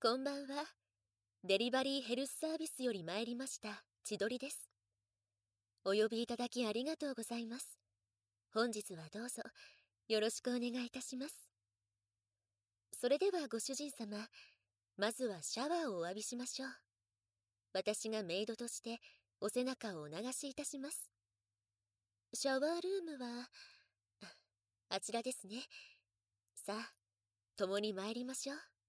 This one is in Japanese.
こんばんは。デリバリーヘルスサービスより参りました千鳥です。お呼びいただきありがとうございます。本日はどうぞよろしくお願いいたします。それではご主人様、まずはシャワーをお浴びしましょう。私がメイドとしてお背中をお流しいたします。シャワールームはあちらですね。さあ、共に参りましょう。